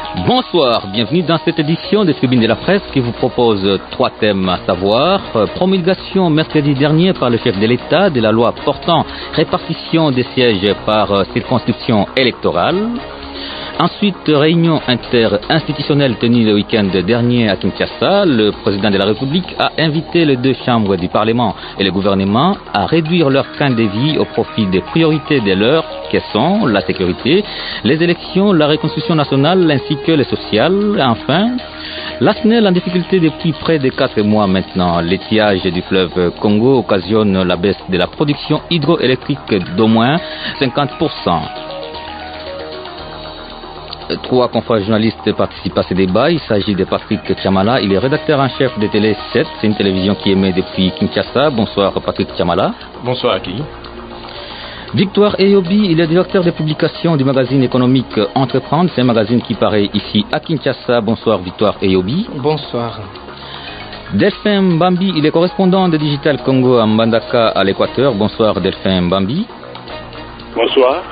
Bonsoir, bienvenue dans cette édition des Tribunes de la Presse qui vous propose 3 thèmes à savoir promulgation mercredi dernier par le chef de l'État de la loi portant répartition des sièges par circonscription électorale. Ensuite, réunion interinstitutionnelle tenue le week-end dernier à Kinshasa. Le président de la République a invité les 2 chambres du Parlement et le gouvernement à réduire leur train de vie au profit des priorités de l'heure, qui sont la sécurité, les élections, la reconstruction nationale ainsi que les sociales. Enfin, la SNEL en difficulté depuis près de 4 mois maintenant. L'étiage du fleuve Congo occasionne la baisse de la production hydroélectrique d'au moins 50%. 3 confrères journalistes participent à ce débat. Il s'agit de Patrick Tchamala. Il est rédacteur en chef de Télé 7. C'est une télévision qui émet depuis Kinshasa. Bonsoir Patrick Tchamala. Bonsoir Aki. Victoire Eyobi, il est directeur de publication du magazine économique Entreprendre. C'est un magazine qui paraît ici à Kinshasa. Bonsoir Victoire Eyobi. Bonsoir. Delphin Mbambi, il est correspondant de Digital Congo à Mbandaka à l'Équateur. Bonsoir Delphin Mbambi. Bonsoir.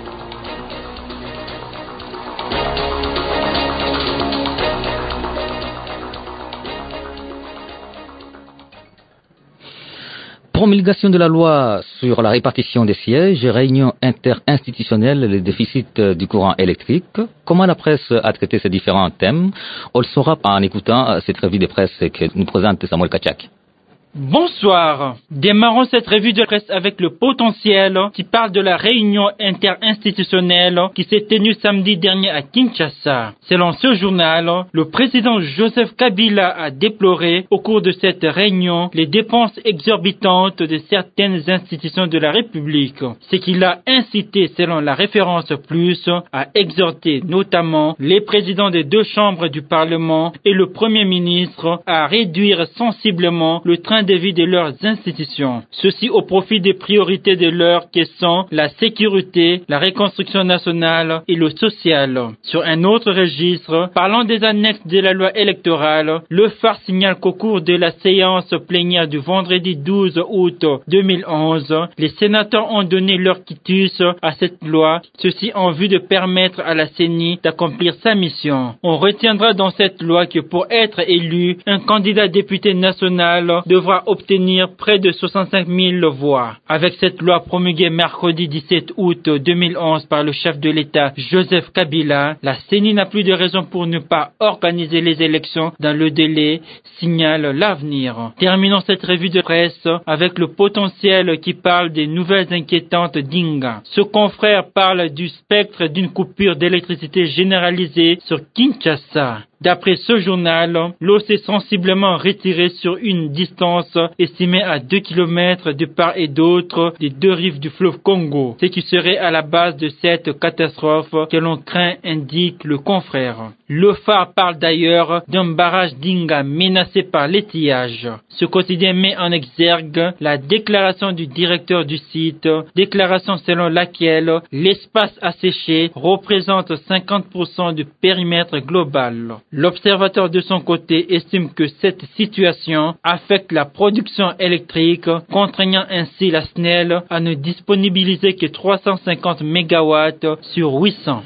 Promulgation de la loi sur la répartition des sièges, réunion interinstitutionnelle, le déficit du courant électrique. Comment la presse a traité ces différents thèmes? On le saura en écoutant cette revue de presse que nous présente Samuel Kachak. Bonsoir. Démarrons cette revue de presse avec le potentiel qui parle de la réunion interinstitutionnelle qui s'est tenue samedi dernier à Kinshasa. Selon ce journal, le président Joseph Kabila a déploré au cours de cette réunion les dépenses exorbitantes de certaines institutions de la République, ce qui l'a incité, selon la référence plus, à exhorter notamment les présidents des 2 chambres du Parlement et le Premier ministre à réduire sensiblement le train de vie de leurs institutions. Ceci au profit des priorités de l'heure qui sont la sécurité, la reconstruction nationale et le social. Sur un autre registre, parlant des annexes de la loi électorale, le phare signale qu'au cours de la séance plénière du vendredi 12 août 2011, les sénateurs ont donné leur quitus à cette loi, ceci en vue de permettre à la CENI d'accomplir sa mission. On retiendra dans cette loi que pour être élu, un candidat député national devra obtenir près de 65 000 voix. Avec cette loi promulguée mercredi 17 août 2011 par le chef de l'État Joseph Kabila, la CENI n'a plus de raison pour ne pas organiser les élections dans le délai, signale l'avenir. Terminons cette revue de presse avec le potentiel qui parle des nouvelles inquiétantes d'Inga. Ce confrère parle du spectre d'une coupure d'électricité généralisée sur Kinshasa. D'après ce journal, l'eau s'est sensiblement retirée sur une distance estimée à 2 km de part et d'autre des 2 rives du fleuve Congo, ce qui serait à la base de cette catastrophe que l'on craint, indique le confrère. Le phare parle d'ailleurs d'un barrage d'Inga menacé par l'étiage. Ce quotidien met en exergue la déclaration du directeur du site, déclaration selon laquelle l'espace asséché représente 50% du périmètre global. L'observateur de son côté estime que cette situation affecte la production électrique, contraignant ainsi la SNEL à ne disponibiliser que 350 MW sur 800.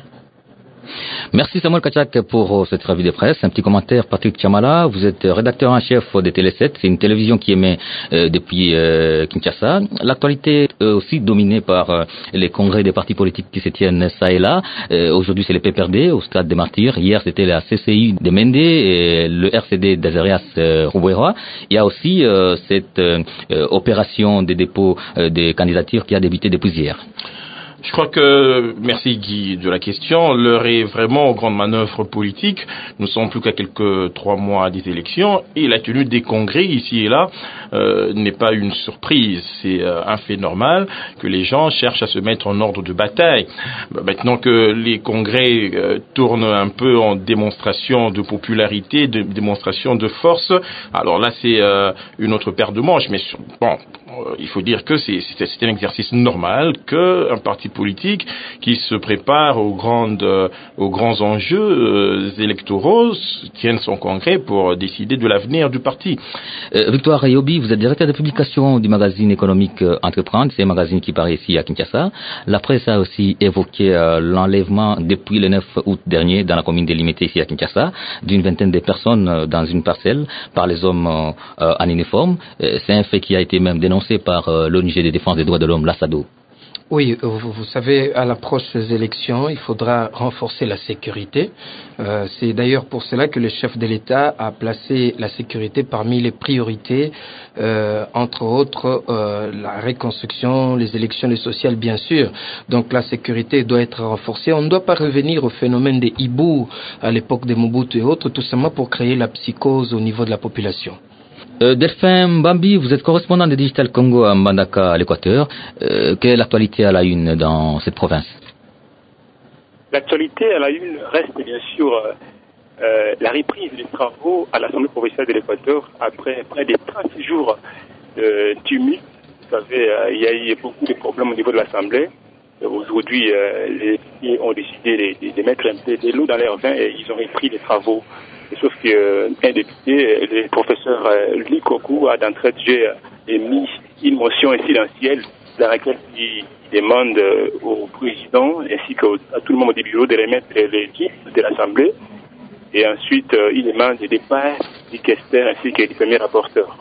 Merci Samuel Kachak pour cette revue de presse. Un petit commentaire, Patrick Tchamala, vous êtes rédacteur en chef de Télé 7, c'est une télévision qui émet depuis Kinshasa. L'actualité est aussi dominée par les congrès des partis politiques qui se tiennent ça et là. Aujourd'hui c'est le PPRD au stade des Martyrs, hier c'était la CCI de Mende et le RCD d'Azarias Rouboira. Il y a aussi cette opération de dépôt des candidatures qui a débuté depuis hier. Je crois que, merci Guy de la question, l'heure est vraiment aux grandes manœuvres politiques. Nous sommes plus qu'à quelques 3 mois des élections et la tenue des congrès ici et là n'est pas une surprise. C'est un fait normal que les gens cherchent à se mettre en ordre de bataille. Maintenant que les congrès tournent un peu en démonstration de popularité, de démonstration de force, alors là c'est une autre paire de manches. Mais bon, il faut dire que c'est un exercice normal qu'un parti politique qui se prépare aux grands enjeux électoraux tienne son congrès pour décider de l'avenir du parti. Victoire Ayobi, vous êtes directeur de publication du magazine économique Entreprendre, c'est un magazine qui paraît ici à Kinshasa. La presse a aussi évoqué l'enlèvement depuis le 9 août dernier dans la commune délimitée ici à Kinshasa d'une vingtaine de personnes dans une parcelle par les hommes en uniforme. C'est un fait qui a été même dénoncé par l'ONG de défense des droits de l'homme, l'ASADO. Oui, vous savez, à l'approche des élections, il faudra renforcer la sécurité. C'est d'ailleurs pour cela que le chef de l'État a placé la sécurité parmi les priorités, entre autres la reconstruction, les élections, les sociales, bien sûr. Donc la sécurité doit être renforcée. On ne doit pas revenir au phénomène des hiboux à l'époque de Mobutu et autres, tout simplement pour créer la psychose au niveau de la population. Delphin Mbambi, vous êtes correspondant de Digital Congo à Mbandaka, à l'Équateur. Quelle est l'actualité à la une dans cette province? L'actualité à la une reste bien sûr la reprise des travaux à l'Assemblée provinciale de l'Équateur après près de 30 jours de tumulte. Vous savez, il y a eu beaucoup de problèmes au niveau de l'Assemblée. Aujourd'hui, les députés ont décidé de mettre un peu de l'eau dans leur vin et ils ont repris les travaux. Sauf qu'un député, le professeur Likoku, a d'entrée de jeu émis une motion incidentielle dans laquelle il demande au président ainsi qu'à tout le membre du bureau de remettre les listes de l'Assemblée. Et ensuite, il demande des départs du questeur ainsi que du premier rapporteur.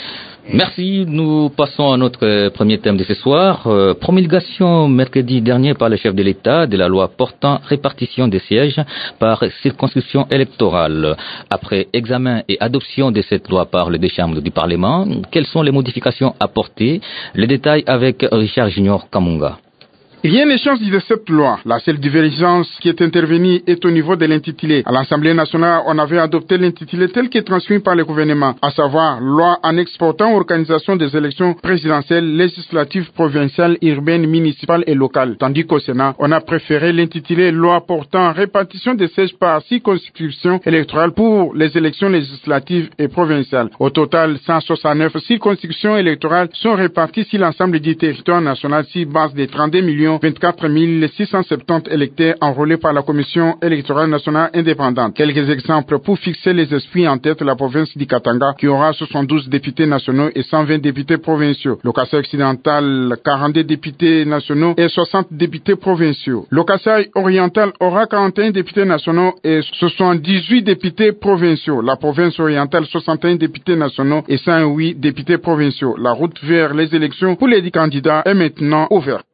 Merci. Nous passons à notre premier thème de ce soir. Promulgation mercredi dernier par le chef de l'État de la loi portant répartition des sièges par circonscription électorale. Après examen et adoption de cette loi par les deux chambres du Parlement, quelles sont les modifications apportées? Les détails avec Richard Junior Kamunga. Rien ne change de cette loi. La seule divergence qui est intervenue est au niveau de l'intitulé. À l'Assemblée nationale, on avait adopté l'intitulé tel qu'il est transmis par le gouvernement, à savoir loi annexe portant organisation des élections présidentielles, législatives, provinciales, urbaines, municipales et locales. Tandis qu'au Sénat, on a préféré l'intitulé loi portant répartition des sièges par circonscription électorale pour les élections législatives et provinciales. Au total, 169 circonscriptions électorales sont réparties sur l'ensemble du territoire national sur base de 32 24 670 électeurs enrôlés par la Commission électorale nationale indépendante. Quelques exemples pour fixer les esprits en tête: la province du Katanga qui aura 72 députés nationaux et 120 députés provinciaux. Le Kasaï occidental, 42 députés nationaux et 60 députés provinciaux. Le Kasaï oriental aura 41 députés nationaux et 78 députés provinciaux. La province orientale, 61 députés nationaux et 108 députés provinciaux. La route vers les élections pour les 10 candidats est maintenant ouverte.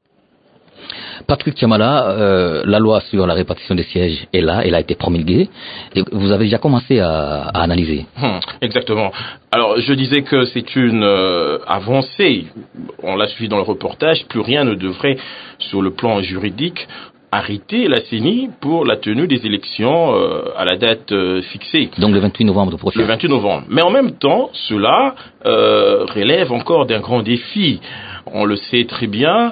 Patrick Chamala, la loi sur la répartition des sièges est là, elle a été promulguée, et vous avez déjà commencé à analyser. Exactement. Alors, je disais que c'est une avancée. On l'a suivi dans le reportage. Plus rien ne devrait, sur le plan juridique, arrêter la CENI pour la tenue des élections à la date fixée. Donc le 28 novembre prochain. Le 28 novembre. Mais en même temps, cela relève encore d'un grand défi. On le sait très bien,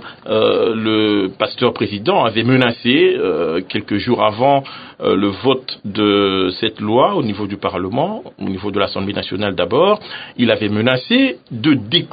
le pasteur président avait menacé quelques jours avant le vote de cette loi au niveau du Parlement, au niveau de l'Assemblée nationale d'abord. Il avait menacé de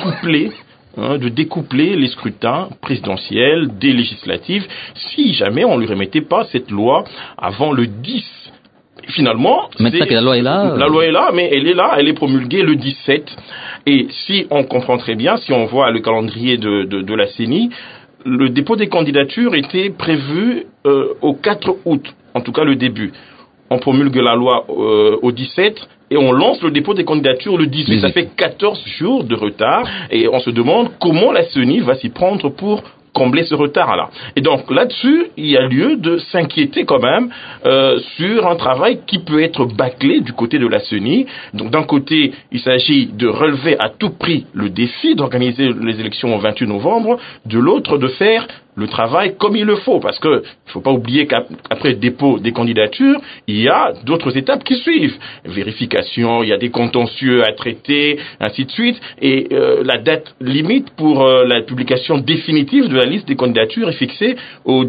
découpler les scrutins présidentiels des législatives si jamais on ne lui remettait pas cette loi avant le 10. Finalement, maintenant que la loi est là, la loi est là, mais elle est là, elle est promulguée le 17. Et si on comprend très bien, si on voit le calendrier de la CENI, le dépôt des candidatures était prévu au 4 août, en tout cas le début. On promulgue la loi au 17 et on lance le dépôt des candidatures le 18. Ça fait 14 jours de retard et on se demande comment la CENI va s'y prendre pour combler ce retard-là. Et donc là-dessus, il y a lieu de s'inquiéter quand même sur un travail qui peut être bâclé du côté de la CENI. Donc d'un côté, il s'agit de relever à tout prix le défi d'organiser les élections au 28 novembre, de l'autre de faire le travail comme il le faut, parce que il faut pas oublier qu'après le dépôt des candidatures, il y a d'autres étapes qui suivent. Vérification, il y a des contentieux à traiter, ainsi de suite, et la date limite pour la publication définitive de la liste des candidatures est fixée au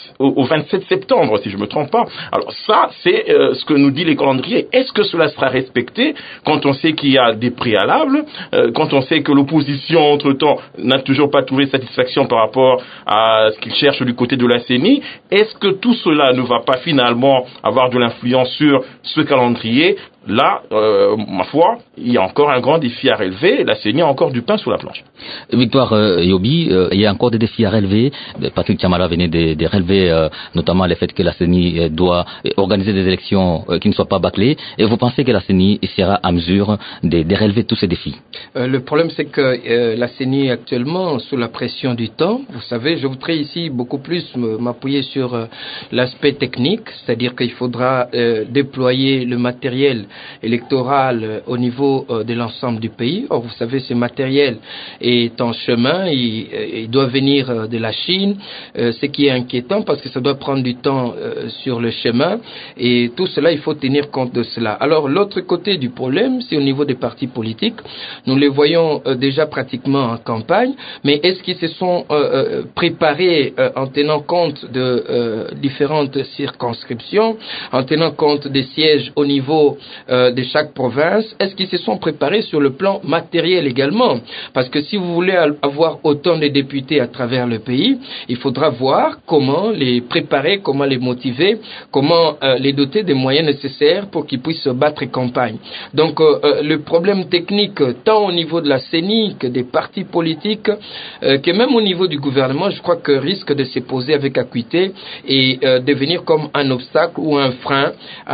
27 septembre, si je me trompe pas. Alors ça, c'est ce que nous dit les calendriers. Est-ce que cela sera respecté quand on sait qu'il y a des préalables, quand on sait que l'opposition, entre-temps, n'a toujours pas trouvé satisfaction par rapport à ce qu'il cherche du côté de la CENI? Est-ce que tout cela ne va pas finalement avoir de l'influence sur ce calendrier? Là, ma foi, il y a encore un grand défi à relever. La CENI a encore du pain sous la planche. Victoire Yobi, il y a encore des défis à relever. Patrick Tchamala venait de relever notamment le fait que la CENI doit organiser des élections qui ne soient pas bâclées. Et vous pensez que la CENI sera à mesure de relever tous ces défis? Le problème, c'est que la CENI est actuellement sous la pression du temps. Vous savez, je voudrais ici beaucoup plus m'appuyer sur l'aspect technique, c'est-à-dire qu'il faudra déployer le matériel électoral au niveau de l'ensemble du pays. Or, vous savez, ce matériel est en chemin, il doit venir de la Chine, ce qui est inquiétant parce que ça doit prendre du temps sur le chemin, et tout cela, il faut tenir compte de cela. Alors, l'autre côté du problème, c'est au niveau des partis politiques. Nous les voyons déjà pratiquement en campagne, mais est-ce qu'ils se sont préparés en tenant compte de différentes circonscriptions, en tenant compte des sièges au niveau de chaque province? Est-ce qu'ils se sont préparés sur le plan matériel également? Parce que si vous voulez avoir autant de députés à travers le pays, il faudra voir comment les préparer, comment les motiver, comment les doter des moyens nécessaires pour qu'ils puissent se battre campagne. Donc le problème technique, tant au niveau de la CENI que des partis politiques, que même au niveau du gouvernement, je crois que risque de se poser avec acuité et devenir comme un obstacle ou un frein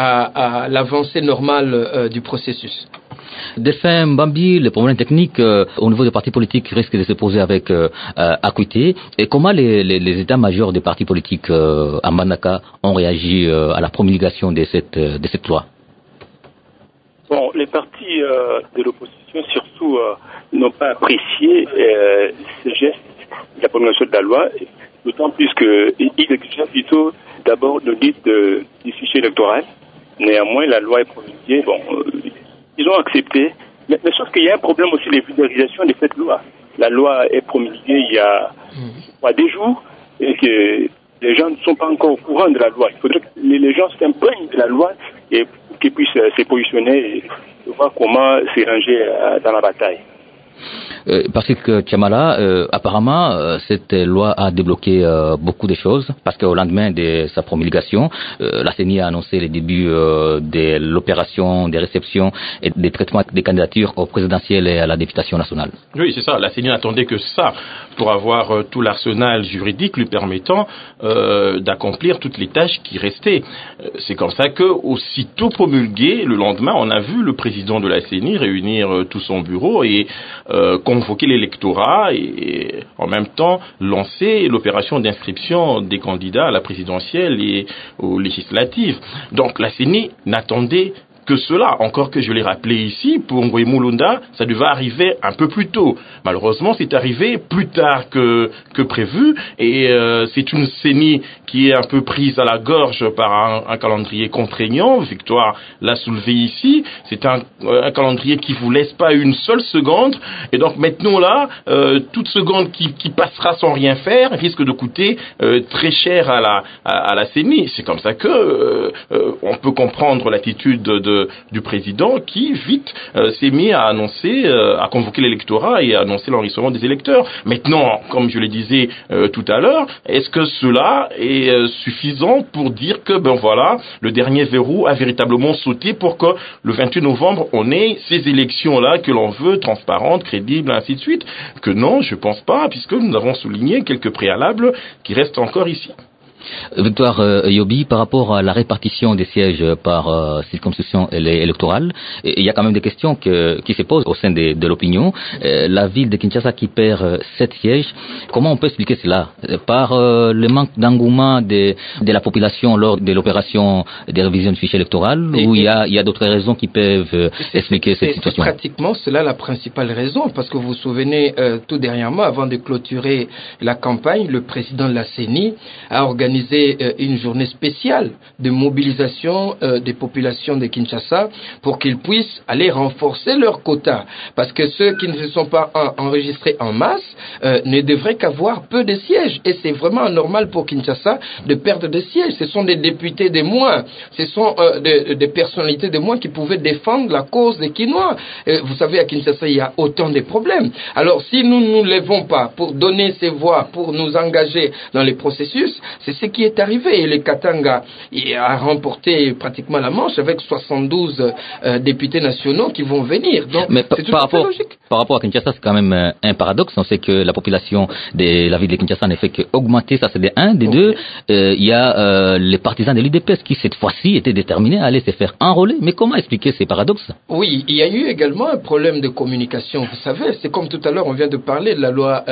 à l'avancée normale du processus. Delphin Mbambi, les problèmes techniques au niveau des partis politiques risquent de se poser avec acuité. Et comment les états-majors des partis politiques à Manaka ont réagi à la promulgation de cette loi? Bon, les partis de l'opposition surtout n'ont pas apprécié ce geste de la promulgation de la loi, d'autant plus qu'ils exigeaient plutôt d'abord l'audit du fichier électoral. Néanmoins, la loi est promulguée. Bon, ils ont accepté. Mais sauf qu'il y a un problème aussi de vulgarisation de cette loi. La loi est promulguée il y a des jours et que les gens ne sont pas encore au courant de la loi. Il faudrait que les gens s'imprègnent de la loi et qu'ils puissent se positionner et voir comment se ranger dans la bataille. Patrick Tchamala, apparemment, cette loi a débloqué beaucoup de choses parce qu'au lendemain de sa promulgation, la CENI a annoncé le début de l'opération des réceptions et des traitements des candidatures au présidentiel et à la députation nationale. Oui, c'est ça. La CENI n'attendait que ça pour avoir tout l'arsenal juridique lui permettant d'accomplir toutes les tâches qui restaient. C'est comme ça que, aussitôt promulgué, le lendemain, on a vu le président de la CENI réunir tout son bureau et convoquer l'électorat et en même temps lancer l'opération d'inscription des candidats à la présidentielle et aux législatives. Donc la CENI n'attendait que cela, encore que je l'ai rappelé ici, pour Ngoï Mulunda, ça devait arriver un peu plus tôt. Malheureusement, c'est arrivé plus tard que prévu, et c'est une CENI qui est un peu prise à la gorge par un calendrier contraignant. Victoire l'a soulevé ici. C'est un calendrier qui vous laisse pas une seule seconde, et donc maintenant là, toute seconde qui passera sans rien faire risque de coûter très cher à la CENI. C'est comme ça que on peut comprendre l'attitude du président qui vite s'est mis à annoncer, à convoquer l'électorat et à annoncer l'enregistrement des électeurs. Maintenant, comme je le disais tout à l'heure, est-ce que cela est suffisant pour dire que voilà, le dernier verrou a véritablement sauté pour que le 28 novembre on ait ces élections-là que l'on veut, transparentes, crédibles, ainsi de suite? Que non, je pense pas, puisque nous avons souligné quelques préalables qui restent encore ici. Victoire Yobi, par rapport à la répartition des sièges par circonscription électorale, il y a quand même des questions qui se posent au sein de l'opinion. La ville de Kinshasa qui perd 7 sièges, comment on peut expliquer cela? Par le manque d'engouement de la population lors de l'opération de révision du fichier électoral, ou il y a d'autres raisons qui peuvent expliquer cette situation? C'est pratiquement cela la principale raison, parce que vous vous souvenez, tout dernièrement, avant de clôturer la campagne, le président de la CENI a organisé une journée spéciale de mobilisation des populations de Kinshasa pour qu'ils puissent aller renforcer leurs quotas. Parce que ceux qui ne se sont pas enregistrés en masse ne devraient qu'avoir peu de sièges. Et c'est vraiment normal pour Kinshasa de perdre des sièges. Ce sont des députés de moins. Ce sont des personnalités de moins qui pouvaient défendre la cause des Kinois. Vous savez, à Kinshasa, il y a autant de problèmes. Alors, si nous ne nous levons pas pour donner ces voix, pour nous engager dans les processus, c'est ce qui est arrivé. Et le Katanga a remporté pratiquement la manche avec 72 députés nationaux qui vont venir. Donc, c'est tout à fait logique. Par rapport à Kinshasa, c'est quand même un paradoxe. On sait que la population de la ville de Kinshasa ne fait qu'augmenter, ça c'est de un. Des deux, il y a les partisans de l'UDPS qui, cette fois-ci, étaient déterminés à aller se faire enrôler. Mais comment expliquer ces paradoxes? Oui, il y a eu également un problème de communication. Vous savez, c'est comme tout à l'heure, on vient de parler de la loi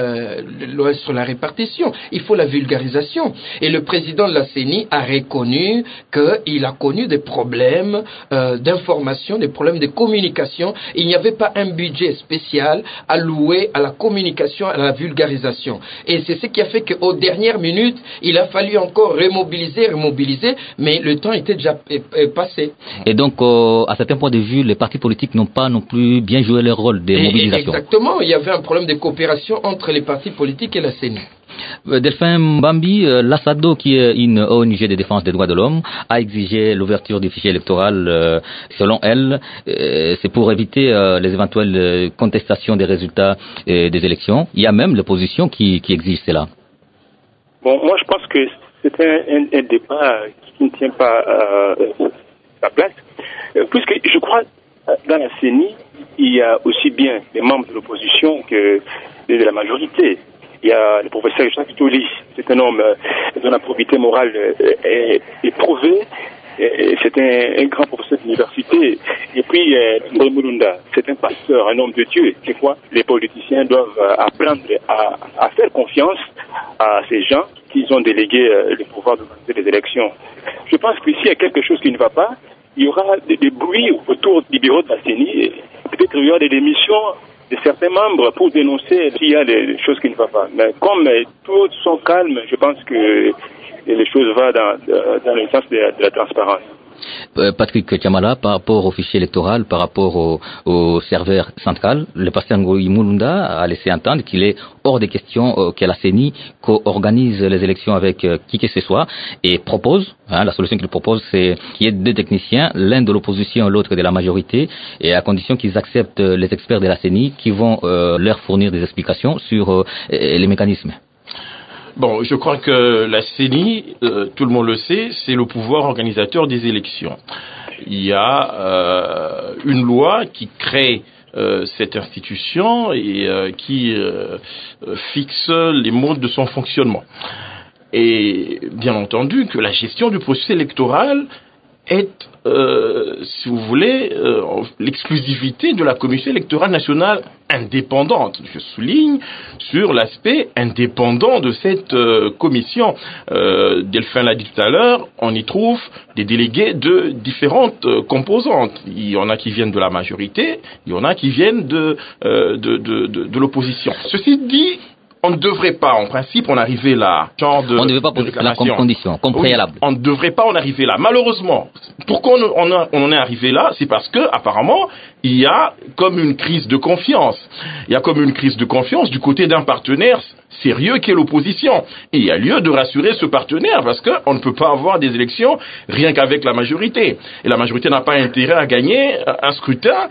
sur la répartition. Il faut la vulgarisation. Et le président de la CENI a reconnu qu'il a connu des problèmes d'information, des problèmes de communication. Il n'y avait pas un budget spécial alloué à la communication, à la vulgarisation. Et c'est ce qui a fait qu'aux dernières minutes, il a fallu encore remobiliser, mais le temps était déjà passé. Et donc, à certains points de vue, les partis politiques n'ont pas non plus bien joué leur rôle de mobilisation. Exactement, il y avait un problème de coopération entre les partis politiques et la CENI. Delphin Mbambi, l'ASADO, qui est une ONG de défense des droits de l'homme, a exigé l'ouverture du fichier électoral. Selon elle, c'est pour éviter les éventuelles contestations des résultats des élections. Il y a même l'opposition qui exige cela. Bon, moi je pense que c'est un débat qui ne tient pas sa place, puisque je crois dans la CENI, il y a aussi bien des membres de l'opposition que de la majorité. Il y a le professeur Jacques Toli, c'est un homme dont la probité morale est éprouvée. C'est un grand professeur d'université. Et puis, Ndoi Mulunda, c'est un pasteur, un homme de Dieu. Je crois que les politiciens doivent apprendre à faire confiance à ces gens qui ont délégué le pouvoir d'organiser les élections. Je pense qu'ici, il y a quelque chose qui ne va pas. Il y aura des bruits autour du bureau de la CENI. Peut-être qu'il y aura des démissions de certains membres pour dénoncer s'il y a des choses qui ne vont pas. Mais comme tous sont calmes, je pense que les choses vont dans le sens de la transparence. Patrick Tiamala, par rapport au fichier électoral, par rapport au serveur central, le pasteur Ndoi Mulunda a laissé entendre qu'il est hors des questions que la CENI co-organise les élections avec qui que ce soit et propose, la solution qu'il propose, c'est qu'il y ait 2 techniciens, l'un de l'opposition et l'autre de la majorité, et à condition qu'ils acceptent les experts de la CENI qui vont leur fournir des explications sur les mécanismes. Bon, je crois que la CENI, tout le monde le sait, c'est le pouvoir organisateur des élections. Il y a une loi qui crée cette institution et qui fixe les modes de son fonctionnement. Et bien entendu que la gestion du processus électoral est, si vous voulez, l'exclusivité de la Commission électorale nationale indépendante. Je souligne sur l'aspect indépendant de cette commission. Delphin l'a dit tout à l'heure, on y trouve des délégués de différentes composantes. Il y en a qui viennent de la majorité, il y en a qui viennent de l'opposition. Ceci dit, on ne devrait pas, en principe, en arriver là. On ne devrait pas poser cela comme condition, comme préalable. Oui, on ne devrait pas en arriver là. Malheureusement, pourquoi on en est arrivé là? C'est parce que, apparemment, il y a comme une crise de confiance. Il y a comme une crise de confiance du côté d'un partenaire sérieux qu'est l'opposition. Et il y a lieu de rassurer ce partenaire parce qu'on ne peut pas avoir des élections rien qu'avec la majorité. Et la majorité n'a pas intérêt à gagner un scrutin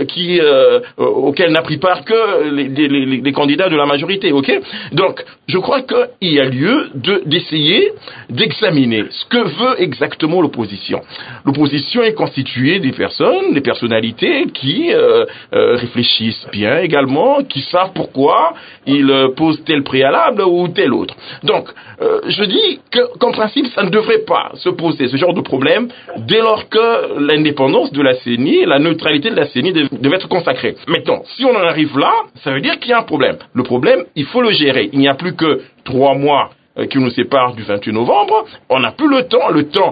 auquel n'a pris part que les candidats de la majorité. Ok? Donc, je crois qu'il y a lieu d'essayer d'examiner ce que veut exactement l'opposition. L'opposition est constituée des personnes, des personnalités qui réfléchissent bien également, qui savent pourquoi ils posent tel préalable ou tel autre. Donc, je dis qu'en principe, ça ne devrait pas se poser ce genre de problème dès lors que l'indépendance de la CENI, la neutralité de la CENI devait être consacrée. Maintenant, si on en arrive là, ça veut dire qu'il y a un problème. Le problème, il faut le gérer. Il n'y a plus que 3 mois qui nous sépare du 28 novembre, on n'a plus le temps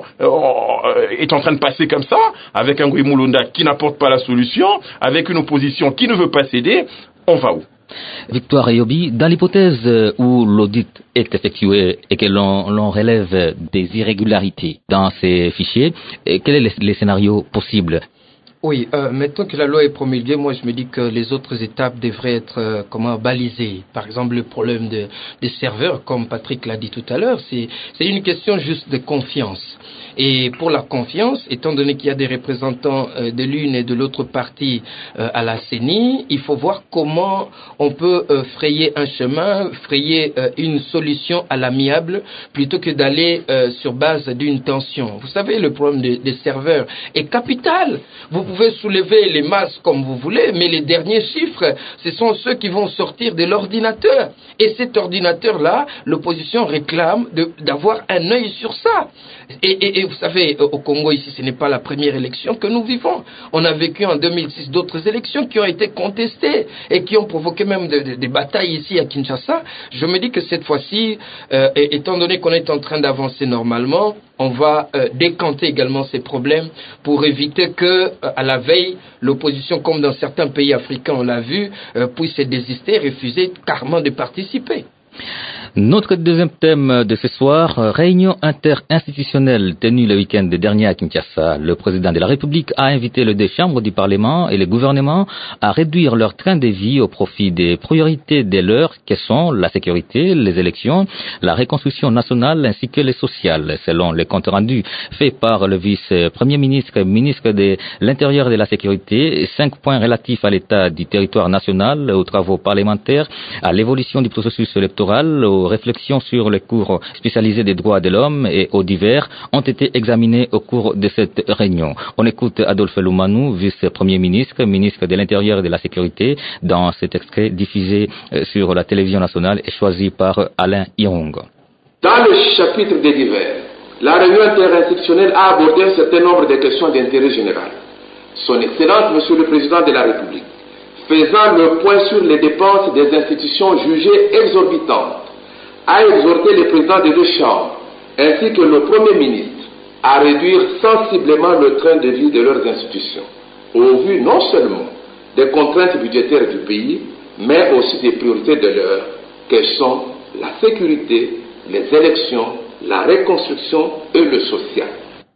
est en train de passer comme ça, avec un Guy Mulunda qui n'apporte pas la solution, avec une opposition qui ne veut pas céder, on va où? Victoire Ayobi, dans l'hypothèse où l'audit est effectué et que l'on relève des irrégularités dans ces fichiers, quels sont les scénarios possibles? Oui, maintenant que la loi est promulguée, moi je me dis que les autres étapes devraient être balisées. Par exemple, le problème des serveurs, comme Patrick l'a dit tout à l'heure, c'est une question juste de confiance. Et pour la confiance, étant donné qu'il y a des représentants de l'une et de l'autre partie à la CENI, il faut voir comment on peut frayer un chemin, frayer une solution à l'amiable, plutôt que d'aller sur base d'une tension. Vous savez, le problème des serveurs est capital. Vous pouvez soulever les masses comme vous voulez, mais les derniers chiffres, ce sont ceux qui vont sortir de l'ordinateur. Et cet ordinateur-là, l'opposition réclame d'avoir un œil sur ça. Et vous savez, au Congo, ici, ce n'est pas la première élection que nous vivons. On a vécu en 2006 d'autres élections qui ont été contestées et qui ont provoqué même des batailles ici à Kinshasa. Je me dis que cette fois-ci, étant donné qu'on est en train d'avancer normalement, on va décanter également ces problèmes pour éviter que, à la veille, l'opposition, comme dans certains pays africains, on l'a vu, puisse se désister, refuser carrément de participer. Notre deuxième thème de ce soir, réunion interinstitutionnelle tenue le week-end dernier à Kinshasa. Le président de la République a invité les deux chambres du Parlement et le gouvernement à réduire leur train de vie au profit des priorités de l'heure que sont la sécurité, les élections, la reconstruction nationale ainsi que les sociales. Selon les comptes rendus faits par le vice-premier ministre, ministre de l'Intérieur et de la Sécurité, 5 points relatifs à l'état du territoire national, aux travaux parlementaires, à l'évolution du processus électoral, aux réflexions sur les cours spécialisés des droits de l'homme et aux divers ont été examinés au cours de cette réunion. On écoute Adolphe Lumanu, vice-premier ministre, ministre de l'Intérieur et de la Sécurité, dans cet extrait diffusé sur la télévision nationale et choisi par Alain Irung. Dans le chapitre des divers, la réunion interinstitutionnelle a abordé un certain nombre de questions d'intérêt général. Son Excellence, Monsieur le Président de la République, faisant le point sur les dépenses des institutions jugées exorbitantes, a exhorté les présidents des deux chambres, ainsi que le Premier ministre, à réduire sensiblement le train de vie de leurs institutions, au vu non seulement des contraintes budgétaires du pays, mais aussi des priorités de l'heure, que sont la sécurité, les élections, la reconstruction et le social.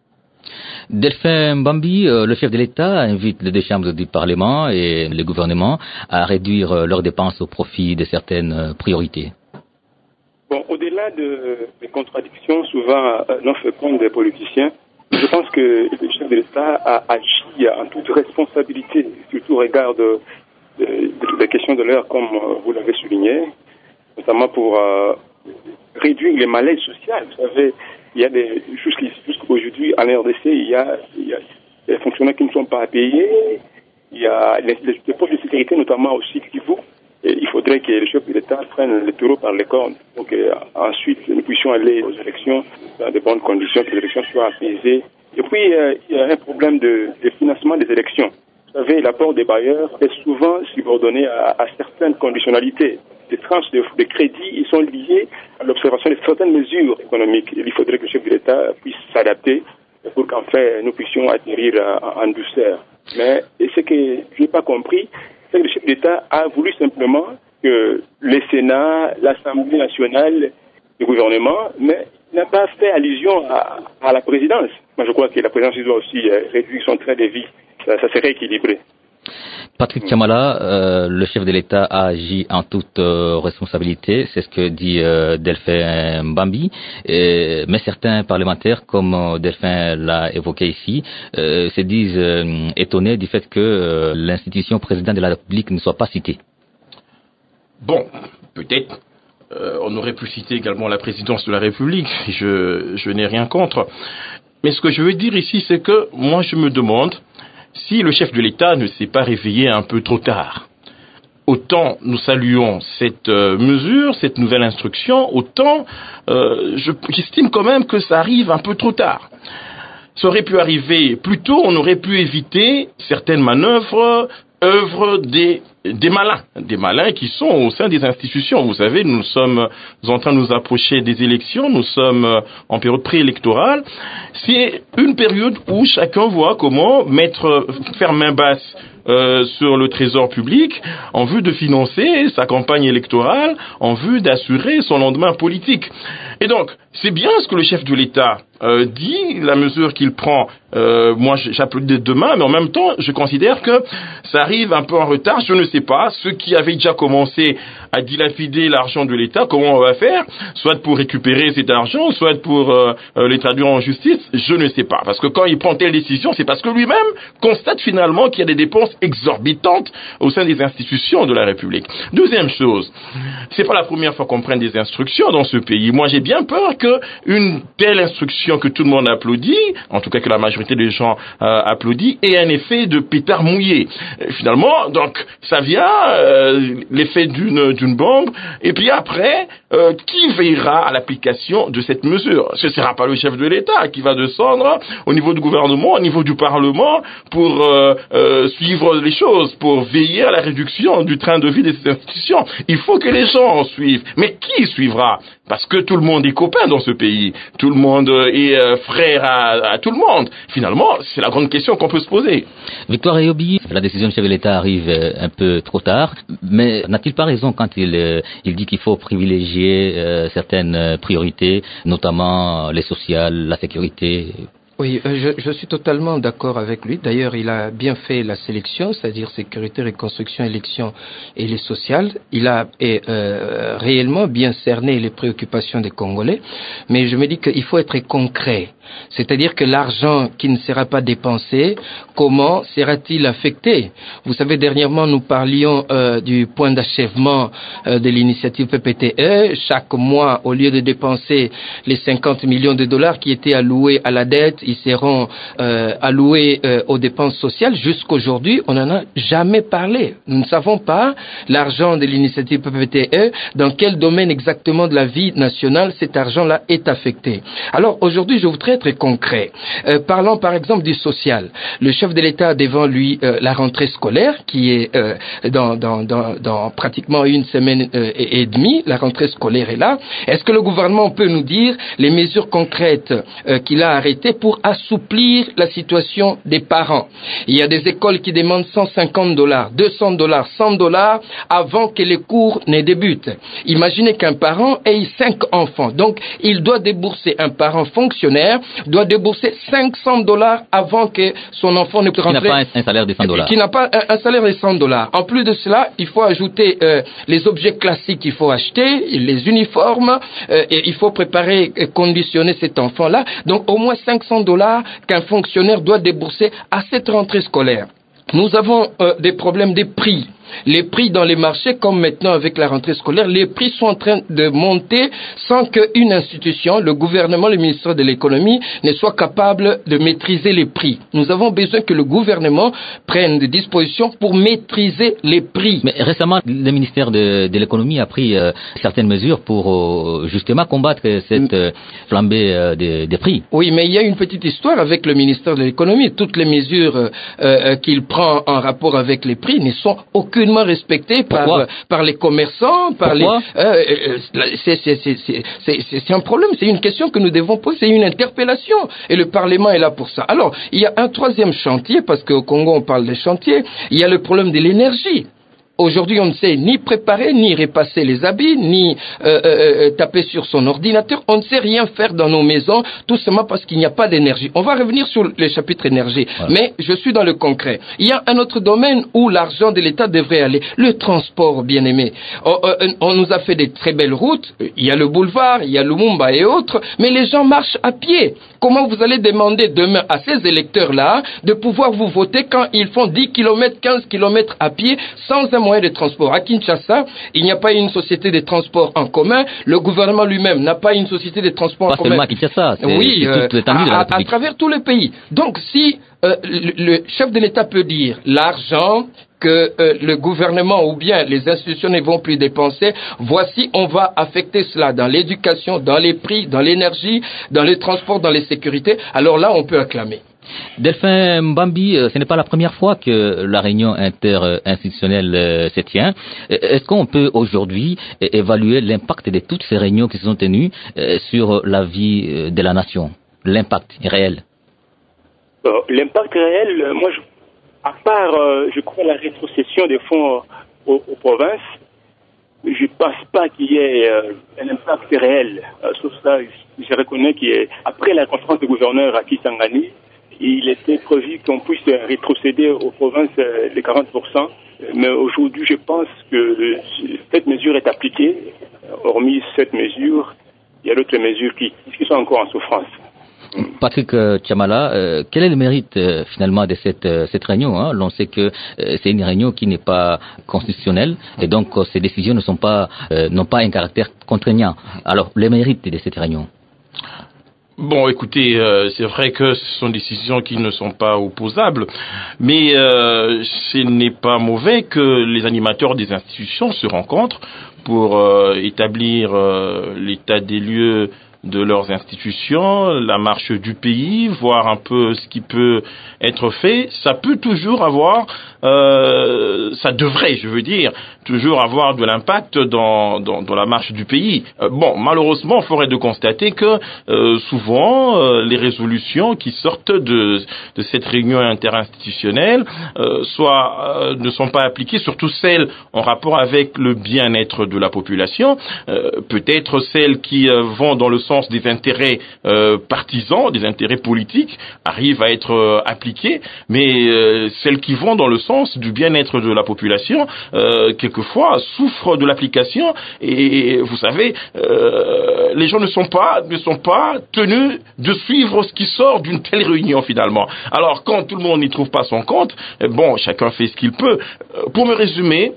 Delphin Mbambi, le chef de l'État, invite les deux chambres du Parlement et le gouvernement à réduire leurs dépenses au profit de certaines priorités. Bon, au-delà des contradictions souvent non fécondes des politiciens, je pense que le chef de l'État a agi en toute responsabilité, surtout au regard des questions de l'heure, comme vous l'avez souligné, notamment pour réduire les malaises sociales. Vous savez, il y a jusqu'aujourd'hui en RDC, il y a des fonctionnaires qui ne sont pas payés, il y a les postes de sécurité notamment aussi qui vont. Et il faudrait que le chef de l'État prenne le taureau par les cornes pour qu'ensuite nous puissions aller aux élections dans de bonnes conditions, que les élections soient apaisées. Et puis, il y a un problème de financement des élections. Vous savez, l'apport des bailleurs est souvent subordonné à certaines conditionnalités. Les tranches de crédit, ils sont liés à l'observation de certaines mesures économiques. Il faudrait que le chef de l'État puisse s'adapter pour qu'enfin nous puissions atterrir en douceur. Mais ce que je n'ai pas compris, c'est que le chef d'État a voulu simplement que le Sénat, l'Assemblée nationale, le gouvernement, mais il n'a pas fait allusion à la présidence. Moi, je crois que la présidence doit aussi réduire son train de vie. Ça serait équilibré. Patrick Chamala, le chef de l'État a agi en toute responsabilité, c'est ce que dit Delphin Mbambi, mais certains parlementaires, comme Delphin l'a évoqué ici, se disent étonnés du fait que l'institution président de la République ne soit pas citée. Bon, peut-être. On aurait pu citer également la présidence de la République, je n'ai rien contre. Mais ce que je veux dire ici, c'est que moi je me demande si le chef de l'État ne s'est pas réveillé un peu trop tard. autant nous saluons cette mesure, cette nouvelle instruction, autant j'estime quand même que ça arrive un peu trop tard. Ça aurait pu arriver plus tôt, on aurait pu éviter certaines manœuvres, œuvres des malins qui sont au sein des institutions. Vous savez, nous sommes en train de nous approcher des élections, nous sommes en période préélectorale. C'est une période où chacun voit comment faire main basse sur le trésor public en vue de financer sa campagne électorale, en vue d'assurer son lendemain politique. Et donc, c'est bien ce que le chef de l'État dit, la mesure qu'il prend. Moi, j'applaudis demain, mais en même temps, je considère que ça arrive un peu en retard. Je ne sais pas, ceux qui avaient déjà commencé à dilapider l'argent de l'État, comment on va faire? Soit pour récupérer cet argent, soit pour les traduire en justice, je ne sais pas. Parce que quand il prend telle décision, c'est parce que lui-même constate finalement qu'il y a des dépenses exorbitantes au sein des institutions de la République. Deuxième chose, c'est pas la première fois qu'on prend des instructions dans ce pays. Moi, j'ai bien peur que une telle instruction que tout le monde applaudit, en tout cas que la majorité des gens applaudit, ait un effet de pétard mouillé. Finalement, donc, ça vient l'effet d'une bombe, et puis après, qui veillera à l'application de cette mesure? Ce ne sera pas le chef de l'État qui va descendre au niveau du gouvernement, au niveau du Parlement, pour suivre les choses, pour veiller à la réduction du train de vie de ces institutions. Il faut que les gens suivent. Mais qui suivra? Parce que tout le monde est copain dans ce pays. Tout le monde est frère à tout le monde. Finalement, c'est la grande question qu'on peut se poser. Victoire Ayobi, la décision du chef de l'État arrive un peu trop tard, mais n'a-t-il pas raison quand il dit qu'il faut privilégier certaines priorités, notamment les sociales, la sécurité? Oui, je suis totalement d'accord avec lui. D'ailleurs, il a bien fait la sélection, c'est-à-dire sécurité, reconstruction, élection et les sociales. Il a réellement bien cerné les préoccupations des Congolais. Mais je me dis qu'il faut être concret. C'est-à-dire que l'argent qui ne sera pas dépensé, comment sera-t-il affecté? Vous savez, dernièrement, nous parlions du point d'achèvement de l'initiative PPTE. Chaque mois, au lieu de dépenser les 50 millions de dollars qui étaient alloués à la dette, ils seront alloués aux dépenses sociales. Jusqu'aujourd'hui, on n'en a jamais parlé. Nous ne savons pas l'argent de l'initiative PPTE, dans quel domaine exactement de la vie nationale cet argent-là est affecté. Alors aujourd'hui, je voudrais être concret. Parlons par exemple du social. Le chef de l'État a devant lui la rentrée scolaire qui est dans pratiquement une semaine et demie. La rentrée scolaire est là. Est-ce que le gouvernement peut nous dire les mesures concrètes qu'il a arrêtées pour assouplir la situation des parents? Il y a des écoles qui demandent $150, $200, $100 avant que les cours ne débutent. Imaginez qu'un parent ait 5 enfants. Donc, il doit débourser, un parent fonctionnaire doit débourser $500 avant que son enfant ne puisse rentrer. Qui n'a pas un salaire de $100. Qui n'a pas un salaire de $100. En plus de cela, il faut ajouter les objets classiques qu'il faut acheter, les uniformes, et il faut préparer et conditionner cet enfant-là. Donc, au moins $500 qu'un fonctionnaire doit débourser à cette rentrée scolaire. Nous avons des problèmes des prix. Les prix dans les marchés, comme maintenant avec la rentrée scolaire, les prix sont en train de monter sans qu'une institution, le gouvernement, le ministère de l'économie, ne soit capable de maîtriser les prix. Nous avons besoin que le gouvernement prenne des dispositions pour maîtriser les prix. Mais récemment, le ministère de l'économie a pris certaines mesures pour justement combattre cette flambée des prix. Oui, mais il y a une petite histoire avec le ministère de l'économie. Toutes les mesures qu'il prend en rapport avec les prix ne sont aucunement respecté par les commerçants, c'est un problème, c'est une question que nous devons poser, c'est une interpellation et le Parlement est là pour ça. Alors, il y a un troisième chantier, parce qu'au Congo on parle de chantier, il y a le problème de l'énergie. Aujourd'hui, on ne sait ni préparer, ni repasser les habits, ni taper sur son ordinateur. On ne sait rien faire dans nos maisons, tout simplement parce qu'il n'y a pas d'énergie. On va revenir sur le chapitre énergie, mais je suis dans le concret. Il y a un autre domaine où l'argent de l'État devrait aller, le transport, bien aimé. On nous a fait des très belles routes, il y a le boulevard, il y a Lumumba et autres, mais les gens marchent à pied. Comment vous allez demander demain à ces électeurs-là de pouvoir vous voter quand ils font 10 km, 15 km à pied sans un moyen de transport. À Kinshasa, il n'y a pas une société de transport en commun. Le gouvernement lui-même n'a pas une société de transport en commun. Pas seulement à Kinshasa, oui, toute l'étendue de la République. À travers tout le pays. Donc, si le chef de l'État peut dire l'argent que le gouvernement ou bien les institutions ne vont plus dépenser, voici, on va affecter cela dans l'éducation, dans les prix, dans l'énergie, dans les transports, dans les sécurités, alors là, on peut acclamer. Delphin Mbambi, ce n'est pas la première fois que la réunion interinstitutionnelle se tient. Est-ce qu'on peut aujourd'hui évaluer l'impact de toutes ces réunions qui se sont tenues sur la vie de la nation? L'impact réel? L'impact réel, moi, à part, je crois, la rétrocession des fonds aux provinces, je ne pense pas qu'il y ait un impact réel. Sauf ça, je reconnais qu'après la conférence de gouverneurs à Kisangani, il était prévu qu'on puisse rétrocéder aux provinces les 40%. Mais aujourd'hui, je pense que cette mesure est appliquée. Hormis cette mesure, il y a d'autres mesures qui sont encore en souffrance. Patrick Tchamala, quel est le mérite finalement de cette réunion, hein? L'on sait que c'est une réunion qui n'est pas constitutionnelle et donc ces décisions n'ont pas un caractère contraignant. Alors, le mérite de cette réunion? Bon, écoutez, c'est vrai que ce sont des décisions qui ne sont pas opposables, mais ce n'est pas mauvais que les animateurs des institutions se rencontrent pour établir l'état des lieux de leurs institutions, la marche du pays, voir un peu ce qui peut être fait. Ça peut toujours avoir, ça devrait, je veux dire, toujours avoir de l'impact dans la marche du pays. Bon, malheureusement, il faudrait de constater que souvent les résolutions qui sortent de cette réunion interinstitutionnelle soit ne sont pas appliquées, surtout celles en rapport avec le bien-être de la population, peut-être celles qui vont dans le sens des intérêts partisans, des intérêts politiques, arrivent à être appliquées, mais celles qui vont dans le sens du bien-être de la population, quelquefois souffrent de l'application, et vous savez, les gens ne sont pas tenus de suivre ce qui sort d'une telle réunion finalement. Alors quand tout le monde n'y trouve pas son compte, bon, chacun fait ce qu'il peut. Pour me résumer,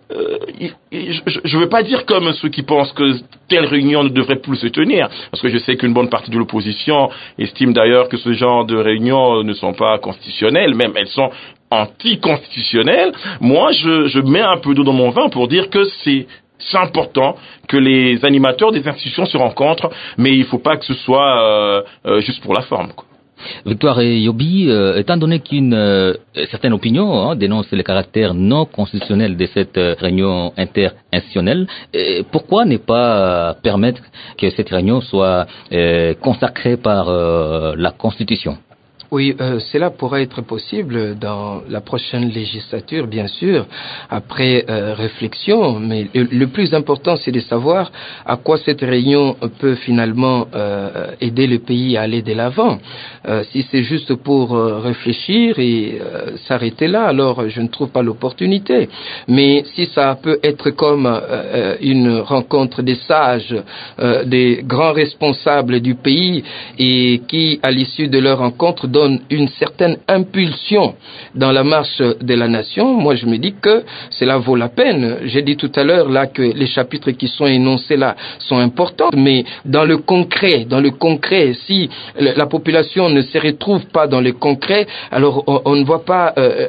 je ne veux pas dire comme ceux qui pensent que telle réunion ne devrait plus se tenir, parce que je sais qu'une bonne partie de l'opposition estime d'ailleurs que ce genre de réunions ne sont pas constitutionnelles, même elles sont anticonstitutionnelles. Moi, je mets un peu d'eau dans mon vin pour dire que c'est important que les animateurs des institutions se rencontrent, mais il ne faut pas que ce soit juste pour la forme, quoi. Victoire Yobi, étant donné qu'une certaine opinion dénonce le caractère non constitutionnel de cette réunion interinstitutionnelle, pourquoi ne pas permettre que cette réunion soit consacrée par la Constitution? Oui, cela pourrait être possible dans la prochaine législature, bien sûr, après réflexion, mais le plus important, c'est de savoir à quoi cette réunion peut finalement aider le pays à aller de l'avant. Si c'est juste pour réfléchir et s'arrêter là, alors je ne trouve pas l'opportunité. Mais si ça peut être comme une rencontre des sages, des grands responsables du pays, et qui, à l'issue de leur rencontre, donne une certaine impulsion dans la marche de la nation, moi je me dis que cela vaut la peine. J'ai dit tout à l'heure là que les chapitres qui sont énoncés là sont importants, mais dans le concret, si la population ne se retrouve pas dans le concret, alors on ne voit pas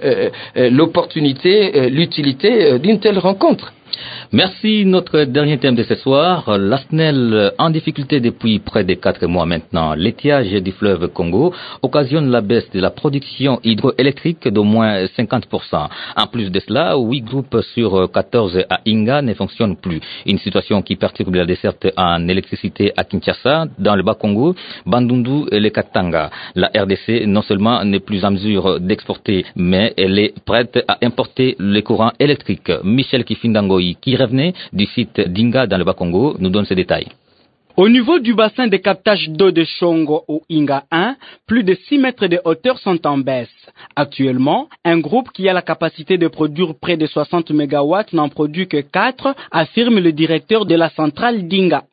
l'opportunité, l'utilité d'une telle rencontre. Merci. Notre dernier thème de ce soir, la SNEL en difficulté depuis près de 4 mois maintenant. L'étiage du fleuve Congo occasionne la baisse de la production hydroélectrique d'au moins 50%. En plus de cela, 8 groupes sur 14 à Inga ne fonctionnent plus. Une situation qui perturbe la desserte en électricité à Kinshasa, dans le Bas-Congo, Bandundu et le Katanga. La RDC non seulement n'est plus en mesure d'exporter, mais elle est prête à importer le courant électrique. Michel Kifindangoyi, qui revenait du site d'Inga dans le Bas-Congo, nous donne ces détails. Au niveau du bassin de captage d'eau de Chongo au Inga 1, plus de 6 mètres de hauteur sont en baisse. Actuellement, un groupe qui a la capacité de produire près de 60 MW n'en produit que 4, affirme le directeur de la centrale d'Inga 1.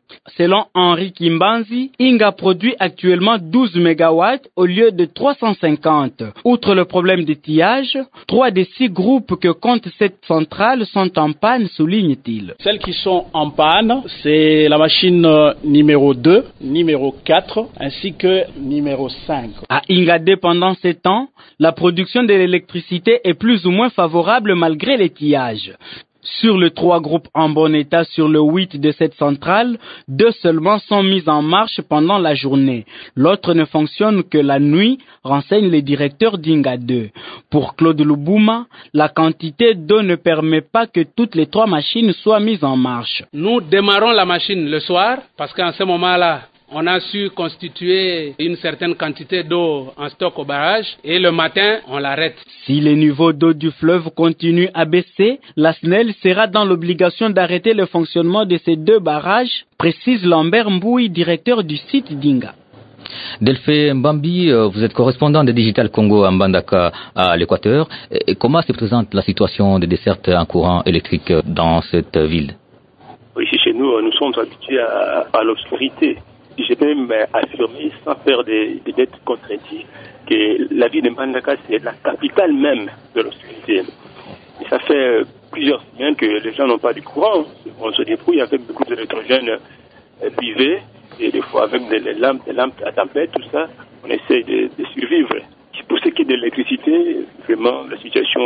Selon Henri Kimbanzi, Inga produit actuellement 12 MW au lieu de 350. Outre le problème d'étiage, 3 des 6 groupes que compte cette centrale sont en panne, souligne-t-il. Celles qui sont en panne, c'est la machine numéro 2, numéro 4, ainsi que numéro 5. À Ingadé, pendant ces temps, la production de l'électricité est plus ou moins favorable malgré l'étiage. Sur les 3 groupes en bon état sur le 8 de cette centrale, 2 seulement sont mis en marche pendant la journée. L'autre ne fonctionne que la nuit, renseigne le directeur d'Inga 2. Pour Claude Loubouma, la quantité d'eau ne permet pas que toutes les 3 machines soient mises en marche. Nous démarrons la machine le soir parce qu'en ce moment-là, on a su constituer une certaine quantité d'eau en stock au barrage et le matin, on l'arrête. Si les niveaux d'eau du fleuve continuent à baisser, la SNEL sera dans l'obligation d'arrêter le fonctionnement de ces 2 barrages, précise Lambert Mboui, directeur du site d'Inga. Delphé Mbambi, vous êtes correspondant de Digital Congo à Mbandaka à l'Équateur. Et comment se présente la situation de desserte en courant électrique dans cette ville? Ici chez nous, nous sommes habitués à l'obscurité. Je peux même affirmer, sans faire des dettes contraintes, que la ville de Mbandaka, c'est la capitale même de l'obscurité. Et ça fait plusieurs semaines que les gens n'ont pas de courant. On se débrouille avec beaucoup d'électrogènes privés, et des fois avec des lampes à tempête, tout ça, on essaie de survivre. Pour ce qui est de l'électricité, vraiment, la situation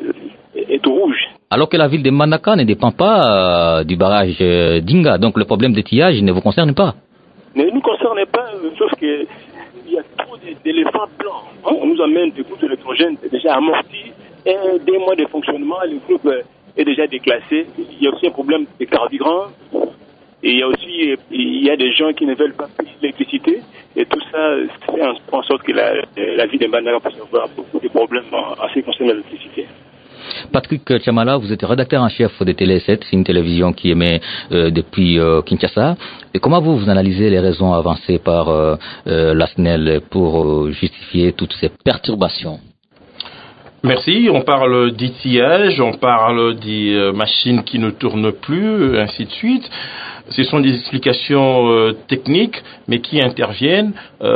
est au rouge. Alors que la ville de Mbandaka ne dépend pas du barrage d'Inga, donc le problème d'étiage ne vous concerne pas? Ne nous concerne pas, sauf qu'il y a trop d'éléphants blancs. On nous amène des groupes d'électrogènes déjà amortis, et 2 mois de fonctionnement, le groupe est déjà déclassé. Il y a aussi un problème de carburant, et il y a des gens qui ne veulent pas payer l'électricité, et tout ça fait en sorte que la ville de Mbandaka peut avoir beaucoup de problèmes en ce qui concerne l'électricité. Patrick Chamala, vous êtes rédacteur en chef de Télé 7, c'est une télévision qui émet depuis Kinshasa. Et comment vous analysez les raisons avancées par la SNEL pour justifier toutes ces perturbations? Merci. On parle d'étiage, on parle des machines qui ne tournent plus, ainsi de suite. Ce sont des explications techniques, mais qui interviennent,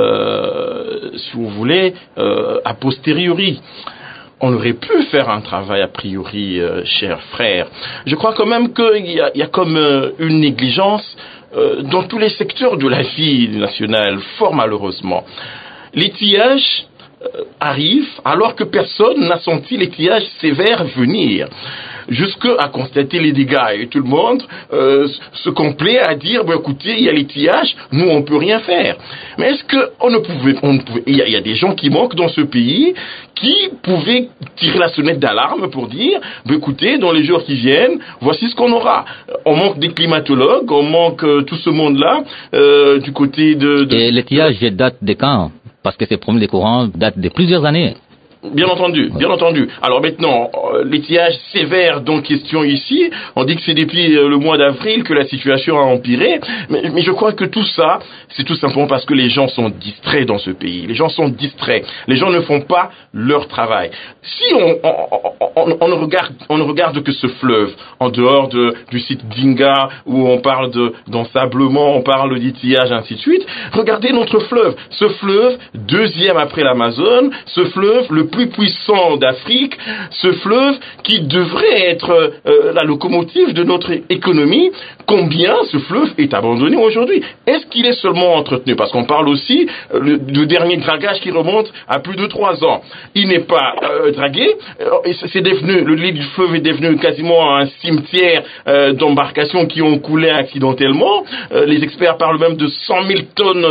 si vous voulez, a posteriori. On aurait pu faire un travail a priori, chers frères. Je crois quand même qu'il y a comme une négligence dans tous les secteurs de la vie nationale, fort malheureusement. L'étiage arrive alors que personne n'a senti l'étiage sévère venir. Jusqu'à constater les dégâts. Et tout le monde se complaît à dire, écoutez, il y a l'étiage, nous on peut rien faire. Mais est-ce qu'on ne pouvait, il y a des gens qui manquent dans ce pays qui pouvaient tirer la sonnette d'alarme pour dire, écoutez, dans les jours qui viennent, voici ce qu'on aura. On manque des climatologues, on manque tout ce monde-là du côté de... Et l'étiage date de quand? Parce que ces problèmes de courant datent de plusieurs années. Bien entendu, bien entendu. Alors maintenant, l'étiage sévère dont question ici, on dit que c'est depuis le mois d'avril que la situation a empiré, mais je crois que tout ça, c'est tout simplement parce que les gens sont distraits dans ce pays. Les gens sont distraits. Les gens ne font pas leur travail. Si on ne regarde que ce fleuve, en dehors du site d'Inga, où on parle d'ensablement, on parle d'étiage, ainsi de suite, regardez notre fleuve. Ce fleuve, 2e après l'Amazone, ce fleuve, le plus puissant d'Afrique, ce fleuve qui devrait être la locomotive de notre économie, combien ce fleuve est abandonné aujourd'hui? Est-ce qu'il est seulement entretenu? Parce qu'on parle aussi du dernier dragage qui remonte à plus de 3 ans. Il n'est pas dragué, c'est devenu, le lit du fleuve est devenu quasiment un cimetière d'embarcations qui ont coulé accidentellement. Les experts parlent même de 100 000 tonnes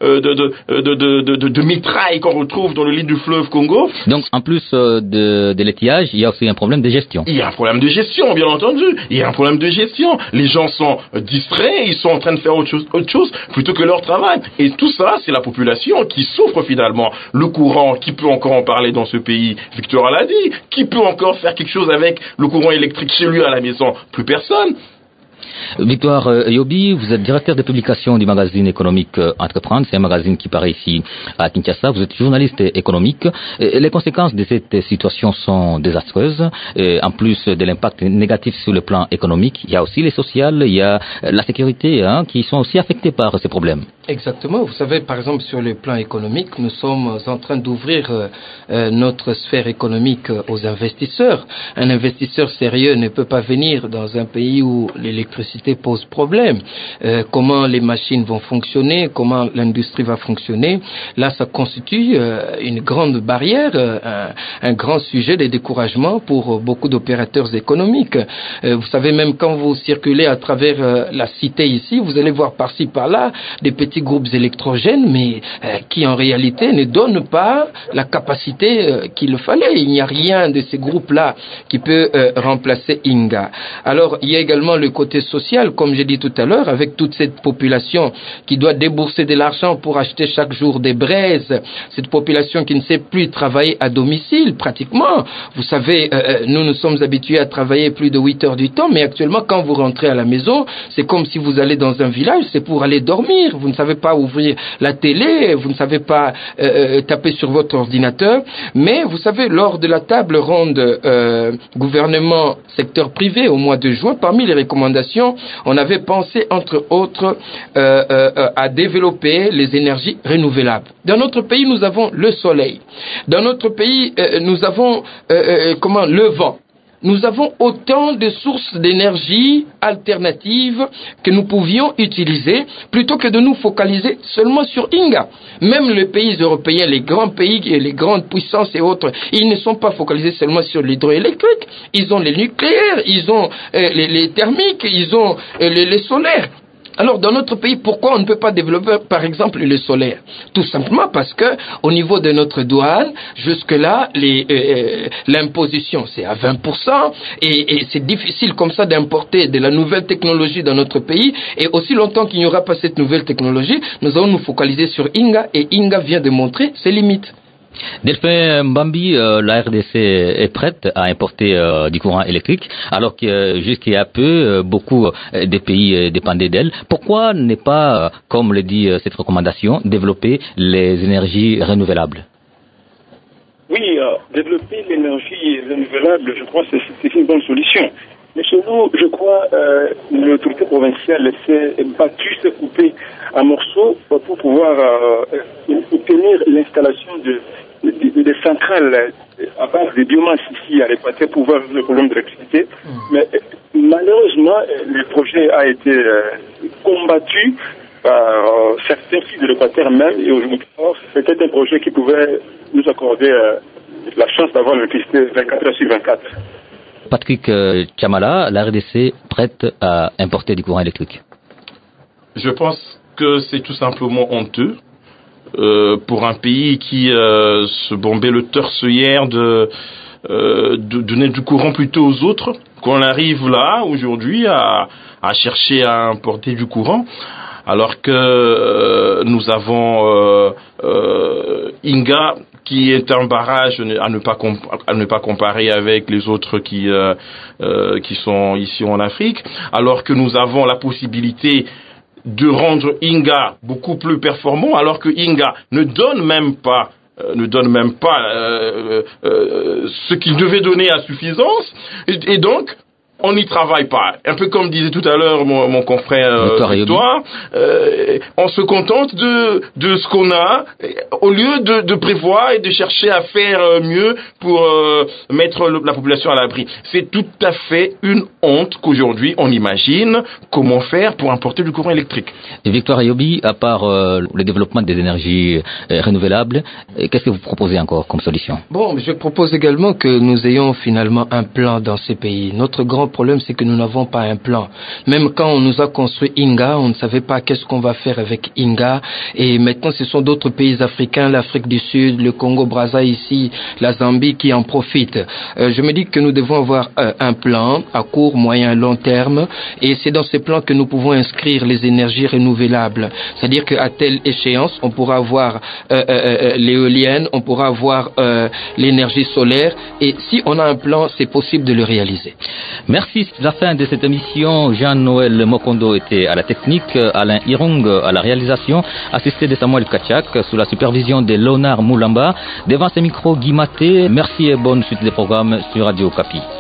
de mitraille qu'on retrouve dans le lit du fleuve Congo. Donc, en plus de l'étiage, il y a aussi un problème de gestion. Il y a un problème de gestion, bien entendu. Il y a un problème de gestion. Les gens sont distraits, ils sont en train de faire autre chose plutôt que leur travail. Et tout ça, c'est la population qui souffre finalement. Le courant, qui peut encore en parler dans ce pays? Victor l'a dit. Qui peut encore faire quelque chose avec le courant électrique chez lui à la maison? Plus personne. Victoire Yobi, vous êtes directeur de publication du magazine économique Entreprendre. C'est un magazine qui paraît ici à Kinshasa. Vous êtes journaliste économique. Les conséquences de cette situation sont désastreuses. En plus de l'impact négatif sur le plan économique, il y a aussi les sociales, il y a la sécurité qui sont aussi affectés par ces problèmes. Exactement. Vous savez, par exemple, sur le plan économique, nous sommes en train d'ouvrir notre sphère économique aux investisseurs. Un investisseur sérieux ne peut pas venir dans un pays où l'électricité pose problème. Comment les machines vont fonctionner, comment l'industrie va fonctionner. Là, ça constitue une grande barrière, un grand sujet de découragement pour beaucoup d'opérateurs économiques. Vous savez, même quand vous circulez à travers la cité ici, vous allez voir par-ci par-là des petits groupes électrogènes, mais qui en réalité ne donnent pas la capacité qu'il fallait. Il n'y a rien de ces groupes-là qui peut remplacer Inga. Alors, il y a également le côté social, comme j'ai dit tout à l'heure, avec toute cette population qui doit débourser de l'argent pour acheter chaque jour des braises, cette population qui ne sait plus travailler à domicile, pratiquement. Vous savez, nous sommes habitués à travailler plus de 8 heures du temps, mais actuellement, quand vous rentrez à la maison, c'est comme si vous allez dans un village, c'est pour aller dormir. Vous ne savez pas ouvrir la télé, vous ne savez pas taper sur votre ordinateur, mais vous savez, lors de la table ronde gouvernement secteur privé au mois de juin, parmi les recommandations, on avait pensé entre autres à développer les énergies renouvelables. Dans notre pays, nous avons le soleil. Dans notre pays, nous avons le vent. Nous avons autant de sources d'énergie alternatives que nous pouvions utiliser plutôt que de nous focaliser seulement sur Inga. Même les pays européens, les grands pays, les grandes puissances et autres, ils ne sont pas focalisés seulement sur l'hydroélectrique. Ils ont les nucléaires, ils ont les thermiques, ils ont les solaires. Alors, dans notre pays, pourquoi on ne peut pas développer, par exemple, le solaire? Tout simplement parce que, au niveau de notre douane, jusque-là, l'imposition, c'est à 20%, et c'est difficile comme ça d'importer de la nouvelle technologie dans notre pays, et aussi longtemps qu'il n'y aura pas cette nouvelle technologie, nous allons nous focaliser sur Inga, et Inga vient de montrer ses limites. Delphin Mbambi, la RDC est prête à importer du courant électrique, alors que jusqu'il y a peu, beaucoup des pays dépendaient d'elle. Pourquoi ne pas, comme le dit cette recommandation, développer les énergies renouvelables? Oui, développer l'énergie renouvelable, je crois que c'est une bonne solution. Mais chez nous, je crois, l'autorité provinciale s'est battue, s'est coupée en morceaux pour pouvoir obtenir l'installation des centrales à base de biomasse ici à l'Équateur pour voir le problème de l'électricité. Mais malheureusement, le projet a été combattu par certains fils de l'Équateur même, et aujourd'hui, c'était un projet qui pouvait nous accorder la chance d'avoir l'électricité 24 heures sur 24. Patrick Chamala, la RDC prête à importer du courant électrique? Je pense que c'est tout simplement honteux pour un pays qui se bombait le torse hier de donner du courant plutôt aux autres, qu'on arrive là aujourd'hui à chercher à importer du courant, alors que nous avons Inga, qui est un barrage à ne pas comparer avec les autres qui sont ici en Afrique, alors que nous avons la possibilité de rendre Inga beaucoup plus performant, alors que Inga ne donne même pas ce qu'il devait donner à suffisance, et donc on n'y travaille pas. Un peu comme disait tout à l'heure mon confrère Victoire, on se contente de ce qu'on a, au lieu de prévoir et de chercher à faire mieux pour mettre la population à l'abri. C'est tout à fait une honte qu'aujourd'hui on imagine comment faire pour importer du courant électrique. Et Victoire Yobi, à part le développement des énergies renouvelables, qu'est-ce que vous proposez encore comme solution? Bon, je propose également que nous ayons finalement un plan dans ces pays. Notre grand problème, c'est que nous n'avons pas un plan. Même quand on nous a construit Inga, on ne savait pas qu'est-ce qu'on va faire avec Inga. Et maintenant, ce sont d'autres pays africains, l'Afrique du Sud, le Congo-Brazza ici, la Zambie qui en profitent. Je me dis que nous devons avoir un plan à court, moyen, long terme. Et c'est dans ces plans que nous pouvons inscrire les énergies renouvelables. C'est-à-dire qu'à telle échéance, on pourra avoir l'éolienne, on pourra avoir l'énergie solaire. Et si on a un plan, c'est possible de le réaliser. Merci. La fin de cette émission. Jean-Noël Mokondo était à la technique, Alain Irung à la réalisation, assisté de Samuel Kachak, sous la supervision de Léonard Moulamba. Devant ce micro, Guy Maté. Merci et bonne suite des programmes sur Radio Okapi.